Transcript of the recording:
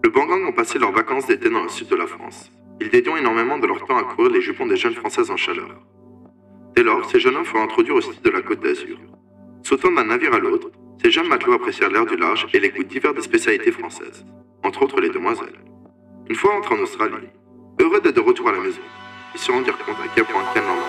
Le Bangang ont passé leurs vacances d'été dans le sud de la France. Ils dédient énormément de leur temps à courir les jupons des jeunes Françaises en chaleur. Dès lors, ces jeunes hommes furent introduits au style de la Côte d'Azur. Sautant d'un navire à l'autre, ces jeunes matelots apprécièrent l'air du large et les goûts divers des spécialités françaises, entre autres les demoiselles. Une fois entrés en Australie, heureux d'être de retour à la maison, ils se rendirent compte à quel point Cannes leur